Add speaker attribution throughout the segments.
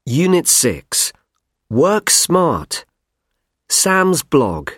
Speaker 1: Unit 6. Work smart. Sam's blog.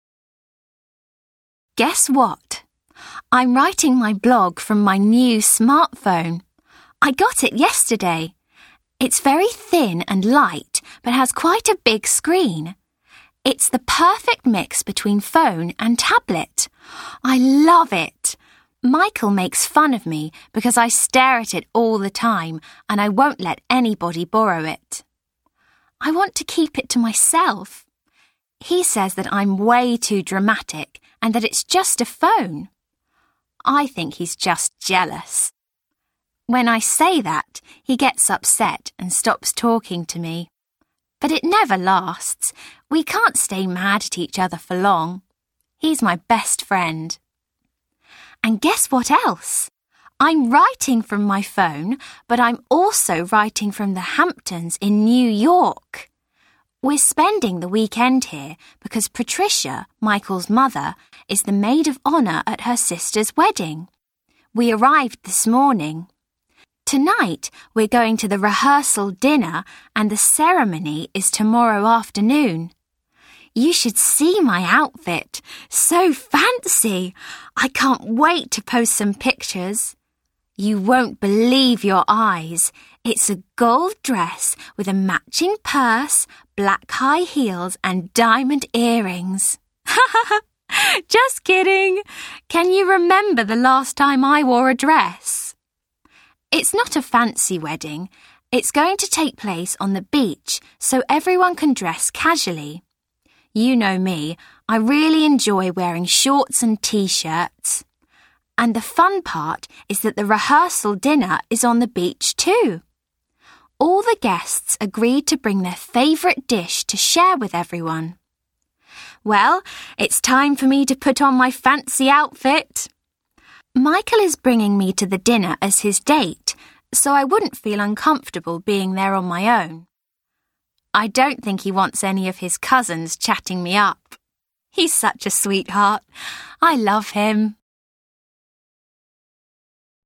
Speaker 2: Guess what? I'm writing my blog from my new smartphone. I got it yesterday. It's very thin and light, but has quite a big screen. It's the perfect mix between phone and tablet. I love it. Michael makes fun of me because I stare at it all the time and I won't let anybody borrow it. I want to keep it to myself. He says that I'm way too dramatic and that it's just a phone. I think he's just jealous. When I say that, he gets upset and stops talking to me. But it never lasts. We can't stay mad at each other for long. He's my best friend. And guess what else? I'm writing from my phone, but I'm also writing from the Hamptons in New York. We're spending the weekend here because Patricia, Michael's mother, is the maid of honour at her sister's wedding. We arrived this morning. Tonight, we're going to the rehearsal dinner and the ceremony is tomorrow afternoon. You should see my outfit. So fancy. I can't wait to post some pictures. You won't believe your eyes. It's a gold dress with a matching purse, black high heels and diamond earrings. Just kidding. Can you remember the last time I wore a dress? It's not a fancy wedding. It's going to take place on the beach so everyone can dress casually. You know me, I really enjoy wearing shorts and t-shirts. And the fun part is that the rehearsal dinner is on the beach too. All the guests agreed to bring their favourite dish to share with everyone. Well, it's time for me to put on my fancy outfit. Michael is bringing me to the dinner as his date, so I wouldn't feel uncomfortable being there on my own. I don't think he wants any of his cousins chatting me up. He's such a sweetheart. I love him.